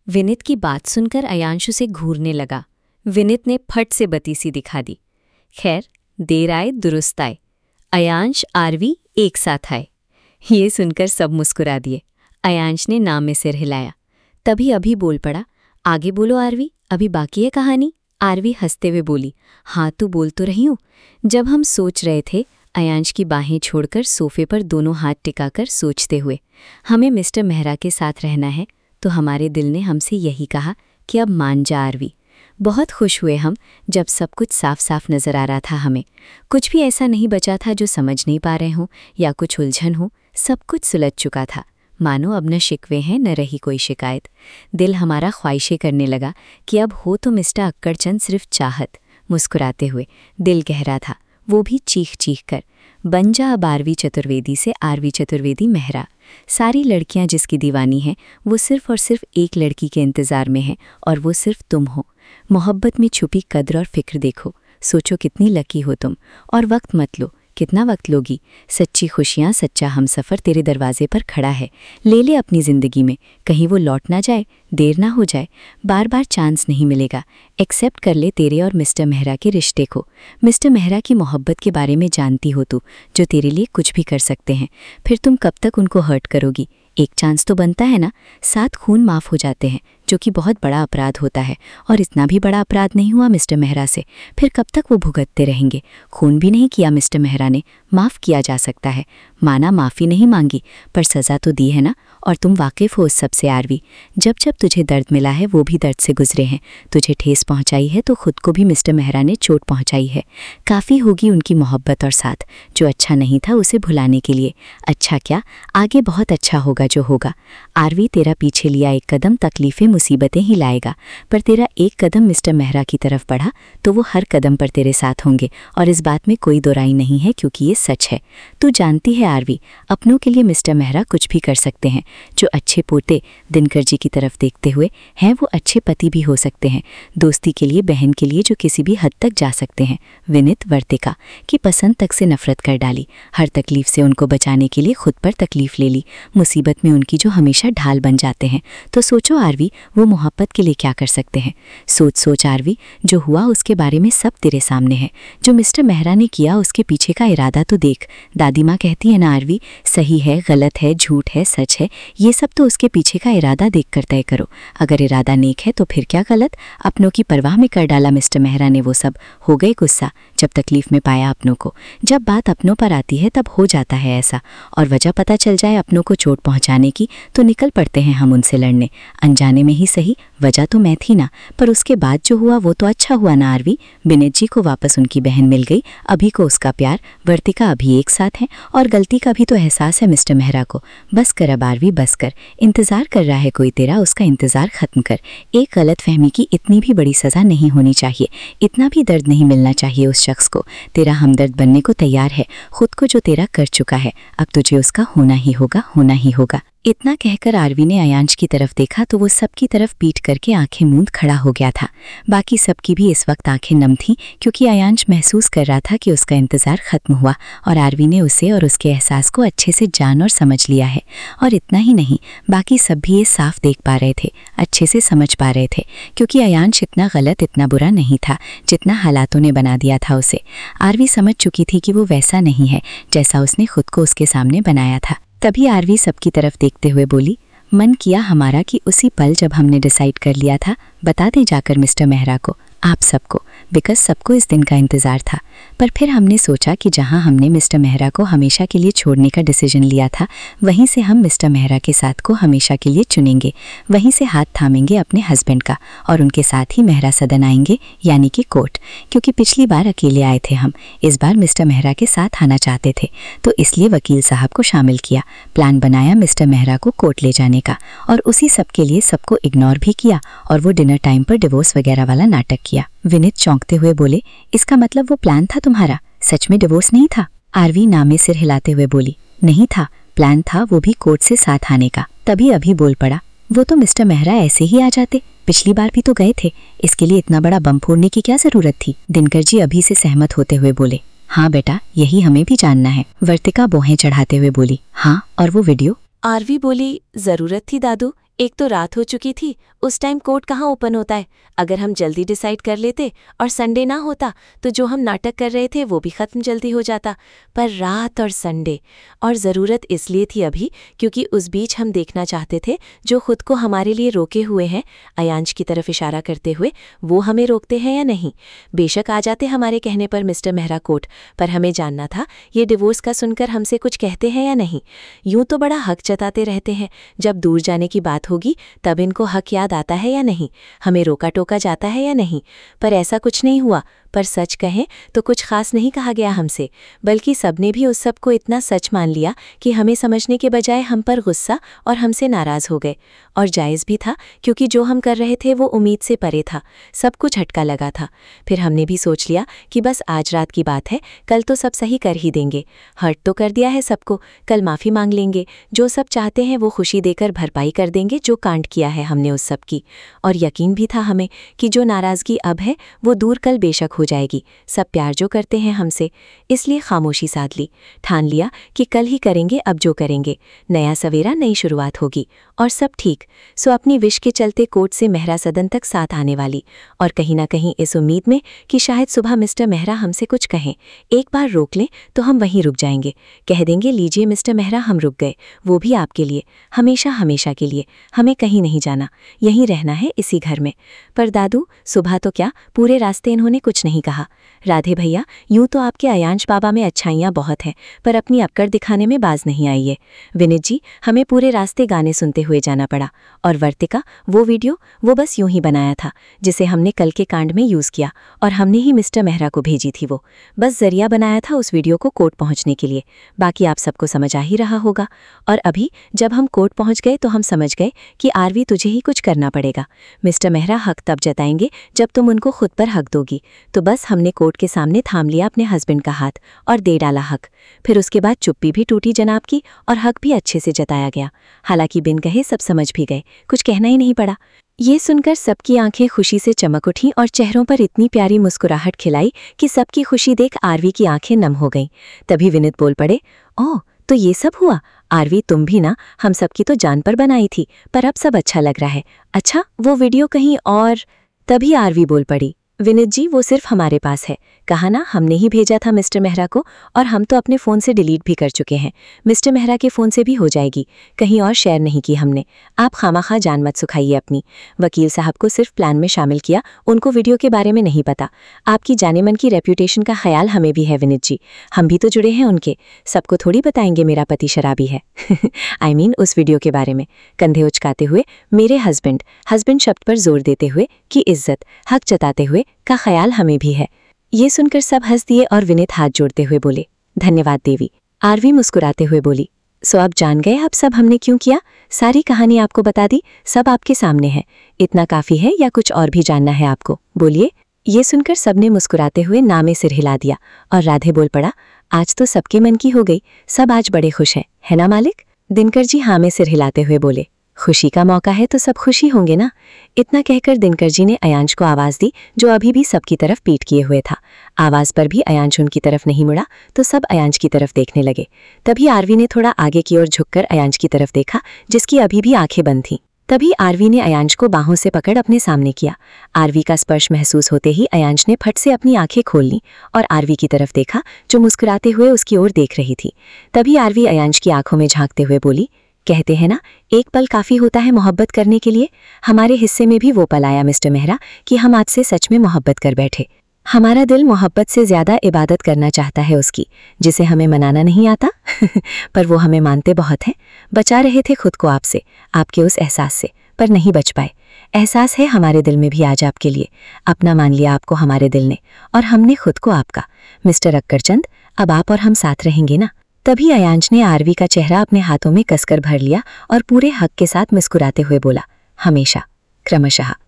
विनित की बात सुनकर अयांश उसे घूरने लगा। विनित ने फट से बत्ती सी दिखा दी। खैर, देर आए दुरुस्त आए। अयांश आरवी एक साथ आए। ये सुनकर सब मुस्कुरा दिए। अयांश ने नाम में सिर हिलाया। तभी अभी बोल पड़ा, आगे बोलो आरवी, अभी बाकी है कहानी। आरवी हंसते हुए बोली, हाँ तो बोल तो रही हूँ। जब हम सोच रहे थे, अयांश की बाहें छोड़कर सोफे पर दोनों हाथ टिकाकर सोचते हुए, हमें मिस्टर मेहरा के साथ रहना है, तो हमारे दिल ने हमसे यही कहा कि अब मान जा आरवी। बहुत खुश हुए हम जब सब कुछ साफ साफ नज़र आ रहा था। हमें कुछ भी ऐसा नहीं बचा था जो समझ नहीं पा रहे हों या कुछ उलझन हो। सब कुछ सुलझ चुका था। मानो अब न शिकवे हैं न रही कोई शिकायत। दिल हमारा ख्वाहिशें करने लगा कि अब हो तो मिस्टर अक्कड़चंद सिर्फ चाहत। मुस्कुराते हुए दिल कह रहा था, वो भी चीख चीख कर, बन जा अब आरवी चतुर्वेदी से आरवी चतुर्वेदी मेहरा। सारी लड़कियां जिसकी दीवानी हैं वो सिर्फ और सिर्फ एक लड़की के इंतज़ार में हैं, और वो सिर्फ तुम हो। मोहब्बत में छुपी कद्र और फिक्र देखो। सोचो कितनी लकी हो तुम, और वक्त मत लो। कितना वक्त लोगी? सच्ची खुशियाँ, सच्चा हमसफ़र तेरे दरवाजे पर खड़ा है। ले ले अपनी ज़िंदगी में, कहीं वो लौट ना जाए, देर ना हो जाए। बार बार चांस नहीं मिलेगा। एक्सेप्ट कर ले तेरे और मिस्टर मेहरा के रिश्ते को। मिस्टर मेहरा की मोहब्बत के बारे में जानती हो तू, जो तेरे लिए कुछ भी कर सकते हैं। फिर तुम कब तक उनको हर्ट करोगी? एक चांस तो बनता है ना। 7 खून माफ़ हो जाते हैं, जो कि बहुत बड़ा अपराध होता है, और इतना भी बड़ा अपराध नहीं हुआ मिस्टर मेहरा से। फिर कब तक वो भुगतते रहेंगे? खून भी नहीं किया मिस्टर मेहरा ने, माफ़ किया जा सकता है। माना माफ़ी नहीं मांगी, पर सज़ा तो दी है ना। और तुम वाकिफ़ हो उस सबसे आरवी। जब जब तुझे दर्द मिला है वो भी दर्द से गुजरे हैं। तुझे ठेस पहुंचाई है तो खुद को भी मिस्टर मेहरा ने चोट पहुंचाई है। काफ़ी होगी उनकी मोहब्बत और साथ। जो अच्छा नहीं था उसे भुलाने के लिए। अच्छा क्या, आगे बहुत अच्छा होगा जो होगा। आरवी, तेरा पीछे लिया एक कदम तकलीफ़ें मुसीबतें ही लाएगा, पर तेरा एक कदम मिस्टर मेहरा की तरफ बढ़ा तो वो हर कदम पर तेरे साथ होंगे। और इस बात में कोई दोराई नहीं है, क्योंकि ये सच है। तू जानती है आरवी, अपनों के लिए मिस्टर मेहरा कुछ भी कर सकते हैं। जो अच्छे पोते दिनकर जी की तरफ देखते हुए हैं, वो अच्छे पति भी हो सकते हैं। दोस्ती के लिए, बहन के लिए जो किसी भी हद तक जा सकते हैं। विनित वर्तिका की पसंद तक से नफरत कर डाली। हर तकलीफ से उनको बचाने के लिए खुद पर तकलीफ ले ली। मुसीबत में उनकी जो हमेशा ढाल बन जाते हैं। तो सोचो आरवी, वो मोहब्बत के लिए क्या कर सकते हैं। सोच सोच आरवी, जो हुआ उसके बारे में सब तेरे सामने है। जो मिस्टर मेहरा ने किया उसके पीछे का इरादा तो देख। दादी माँ कहती है ना आरवी, सही है, गलत है, झूठ है, सच है, ये सब तो उसके पीछे का इरादा देखकर तय करो। अगर इरादा नेक है तो फिर क्या गलत। अपनों की परवाह में कर डाला मिस्टर मेहरा ने वो सब। हो गए गुस्सा जब तकलीफ में पाया अपनों को। जब बात अपनों पर आती है तब हो जाता है ऐसा, और वजह पता चल जाए अपनों को चोट पहुंचाने की तो निकल पड़ते हैं हम उनसे लड़ने। अनजाने में ही सही, वजह तो मैं थी ना, पर उसके बाद जो हुआ वो तो अच्छा हुआ ना आरवी। विनित जी को वापस उनकी बहन मिल गई, अभी को उसका प्यार, वर्तिका अभी एक साथ हैं, और गलती का भी तो एहसास है मिस्टर मेहरा को। बस कर अब आरवी, बस कर। इंतज़ार कर रहा है कोई तेरा, उसका इंतज़ार ख़त्म कर। एक गलत फहमी की इतनी भी बड़ी सज़ा नहीं होनी चाहिए। इतना भी दर्द नहीं मिलना चाहिए उस शख्स को। तेरा हमदर्द बनने को तैयार है खुद को जो तेरा कर चुका है। अब तुझे उसका होना ही होगा, होना ही होगा। इतना कहकर आरवी ने अयांश की तरफ देखा तो वो सबकी तरफ पीठ करके आंखें मूंद खड़ा हो गया था। बाकी सबकी भी इस वक्त आंखें नम थीं, क्योंकि अयांश महसूस कर रहा था कि उसका इंतज़ार ख़त्म हुआ, और आरवी ने उसे और उसके एहसास को अच्छे से जान और समझ लिया है। और इतना ही नहीं, बाकी सब भी ये साफ देख पा रहे थे, अच्छे से समझ पा रहे थे, क्योंकि अयांश इतना गलत, इतना बुरा नहीं था जितना हालातों ने बना दिया था उसे। आरवी समझ चुकी थी कि वो वैसा नहीं है जैसा उसने खुद को उसके सामने बनाया था। तभी आरवी सबकी तरफ देखते हुए बोली, मन किया हमारा कि उसी पल जब हमने डिसाइड कर लिया था, बता दें जाकर मिस्टर मेहरा को, आप सबको, बिकॉज सबको इस दिन का इंतज़ार था। पर फिर हमने सोचा कि जहां हमने मिस्टर मेहरा को हमेशा के लिए छोड़ने का डिसीजन लिया था, वहीं से हम मिस्टर मेहरा के साथ को हमेशा के लिए चुनेंगे। वहीं से हाथ थामेंगे अपने हस्बैंड का, और उनके साथ ही मेहरा सदन आएंगे, यानी कि कोर्ट। क्योंकि पिछली बार अकेले आए थे हम, इस बार मिस्टर मेहरा के साथ आना चाहते थे, तो इसलिए वकील साहब को शामिल किया। प्लान बनाया मिस्टर मेहरा को कोर्ट ले जाने का, और उसी सब के लिए सबको इग्नोर भी किया, और वो डिनर टाइम पर डिवोर्स वगैरह वाला नाटक किया। विनित चौंकते हुए बोले, इसका मतलब वो प्लान था तुम्हारा, सच में डिवोर्स नहीं था? आरवी नामे सिर हिलाते हुए बोली, नहीं था, प्लान था, वो भी कोर्ट से साथ आने का। तभी अभी बोल पड़ा, वो तो मिस्टर मेहरा ऐसे ही आ जाते, पिछली बार भी तो गए थे, इसके लिए इतना बड़ा बम फोड़ने की क्या जरूरत थी? दिनकर जी अभी से सहमत होते हुए बोले, हाँ बेटा, यही हमें भी जानना है। वर्तिका बोहें चढ़ाते हुए बोली, हाँ, और वो वीडियो? आरवी बोली, जरूरत थी दादू, एक तो रात हो चुकी थी, उस टाइम कोर्ट कहाँ ओपन होता है। अगर हम जल्दी डिसाइड कर लेते और संडे ना होता तो जो हम नाटक कर रहे थे वो भी ख़त्म जल्दी हो जाता। पर रात और संडे, और ज़रूरत इसलिए थी अभी क्योंकि उस बीच हम देखना चाहते थे जो खुद को हमारे लिए रोके हुए हैं, अयांश की तरफ इशारा करते हुए, वो हमें रोकते हैं या नहीं। बेशक आ जाते हमारे कहने पर मिस्टर मेहरा कोर्ट, पर हमें जानना था ये डिवोर्स का सुनकर हमसे कुछ कहते हैं या नहीं। यूं तो बड़ा हक जताते रहते हैं, जब दूर जाने की बात होगी तब इनको हक याद आता है या नहीं, हमें रोका टोका जाता है या नहीं। पर ऐसा कुछ नहीं हुआ। पर सच कहें तो कुछ खास नहीं कहा गया हमसे, बल्कि सबने भी उस सब को इतना सच मान लिया कि हमें समझने के बजाय हम पर गुस्सा और हमसे नाराज़ हो गए। और जायज़ भी था, क्योंकि जो हम कर रहे थे वो उम्मीद से परे था, सब कुछ झटका लगा था। फिर हमने भी सोच लिया कि बस आज रात की बात है, कल तो सब सही कर ही देंगे। हर्ट तो कर दिया है सबको, कल माफ़ी मांग लेंगे, जो सब चाहते हैं वो खुशी देकर भरपाई कर देंगे जो कांड किया है हमने उस सब की। और यकीन भी था हमें कि जो नाराज़गी अब है वो दूर कल बेशक हो जाएगी। सब प्यार जो करते हैं हमसे, इसलिए खामोशी साध ली, ठान लिया कि कल ही करेंगे अब जो करेंगे, नया सवेरा नई शुरुआत होगी और सब ठीक। सो अपनी विश के चलते कोर्ट से मेहरा सदन तक साथ आने वाली, और कहीं ना कहीं इस उम्मीद में कि शायद सुबह मिस्टर मेहरा हमसे कुछ कहें, एक बार रोक लें तो हम वहीं रुक जाएंगे, कह देंगे लीजिए मिस्टर मेहरा हम रुक गए, वो भी आपके लिए, हमेशा हमेशा के लिए, हमें कहीं नहीं जाना, यहीं रहना है इसी घर में। पर दादू, सुबह तो क्या पूरे रास्ते इन्होंने कुछ नहीं कहा। राधे भैया, यूं तो आपके अयांश बाबा में अच्छाइयाँ बहुत हैं, पर अपनी अक्कड़ दिखाने में बाज नहीं आई है। विनीत जी, हमें पूरे रास्ते गाने सुनते हुए जाना पड़ा, और वर्तिका, वो वीडियो वो बस यूं ही बनाया था जिसे हमने कल के कांड में यूज़ किया, और हमने ही मिस्टर मेहरा को भेजी थी। वो बस जरिया बनाया था उस वीडियो को कोर्ट पहुंचने के लिए, बाकी आप सबको समझ आ ही रहा होगा। और अभी जब हम कोर्ट पहुंच गए तो हम समझ गए कि आरवी तुझे ही कुछ करना पड़ेगा। मिस्टर मेहरा हक तब जताएंगे जब तुम उनको खुद पर हक दोगी। तो बस हमने कोर्ट के सामने थाम लिया अपने हस्बैंड का हाथ और दे डाला हक। फिर उसके बाद चुप्पी भी टूटी जनाब की, और हक भी अच्छे से जताया गया। हालांकि बिन कहे सब समझ भी गए, कुछ कहना ही नहीं पड़ा। ये सुनकर सबकी आंखें खुशी से चमक उठीं और चेहरों पर इतनी प्यारी मुस्कुराहट खिलाई कि सबकी खुशी देख आरवी की आंखें नम हो गईं। तभी विनीत बोल पड़े, ओह तो ये सब हुआ। आरवी, तुम भी ना, हम सबकी तो जान पर बनाई थी, पर अब सब अच्छा लग रहा है। अच्छा, वो वीडियो कहीं और। तभी आरवी बोल पड़ी, विनीत जी वो सिर्फ हमारे पास है, कहा ना हमने ही भेजा था मिस्टर मेहरा को, और हम तो अपने फ़ोन से डिलीट भी कर चुके हैं। मिस्टर मेहरा के फ़ोन से भी हो जाएगी, कहीं और शेयर नहीं की हमने। आप खामाखा जान मत सुखाइए अपनी। वकील साहब को सिर्फ प्लान में शामिल किया, उनको वीडियो के बारे में नहीं पता। आपकी जाने मन की रेप्यूटेशन का ख्याल हमें भी है विनीत जी, हम भी तो जुड़े हैं उनके, सबको थोड़ी बताएंगे मेरा पति शराबी है। I mean, उस वीडियो के बारे में। कंधे उचकाते हुए मेरे हस्बैंड शब्द पर जोर देते हुए कि इज्जत, हक जताते हुए का ख्याल हमें भी है। ये सुनकर सब हंस दिए और विनीत हाथ जोड़ते हुए बोले, धन्यवाद देवी। आरवी मुस्कुराते हुए बोली, सो आप जान गए अब सब हमने क्यों किया, सारी कहानी आपको बता दी, सब आपके सामने है। इतना काफ़ी है या कुछ और भी जानना है आपको, बोलिए। ये सुनकर सबने मुस्कुराते हुए नामे सिर हिला दिया, और राधे बोल पड़ा, आज तो सबके मन की हो गई, सब आज बड़े खुश हैं, है ना मालिक। दिनकर जी हाँ में सिर हिलाते हुए बोले, खुशी का मौका है तो सब खुशी होंगे ना। इतना कहकर दिनकर जी ने अयांश को आवाज़ दी, जो अभी भी सबकी तरफ पीठ किए हुए था। आवाज़ पर भी अयांश उनकी तरफ नहीं मुड़ा, तो सब अयांश की तरफ देखने लगे। तभी आरवी ने थोड़ा आगे की ओर झुककर अयांश की तरफ देखा, जिसकी अभी भी आंखें बंद थीं। तभी आरवी ने अयांश को बाहों से पकड़ अपने सामने किया। आरवी का स्पर्श महसूस होते ही अयांश ने फट से अपनी आंखें खोल लीं और आरवी की तरफ देखा, जो मुस्कुराते हुए उसकी ओर देख रही थी। तभी आरवी अयांश की आंखों में झांकते हुए बोली, कहते हैं ना, एक पल काफ़ी होता है मोहब्बत करने के लिए। हमारे हिस्से में भी वो पल आया मिस्टर मेहरा कि हम आज से सच में मोहब्बत कर बैठे। हमारा दिल मोहब्बत से ज़्यादा इबादत करना चाहता है उसकी, जिसे हमें मनाना नहीं आता। पर वो हमें मानते बहुत हैं। बचा रहे थे खुद को आपसे, आपके उस एहसास से, पर नहीं बच पाए। एहसास है हमारे दिल में भी आज आपके लिए, अपना मान लिया आपको हमारे दिल ने, और हमने खुद को आपका। मिस्टर अक्करचंद, अब आप और हम साथ रहेंगे ना। तभी अयांश ने आरवी का चेहरा अपने हाथों में कसकर भर लिया और पूरे हक के साथ मुस्कुराते हुए बोला, हमेशा, क्रमशः।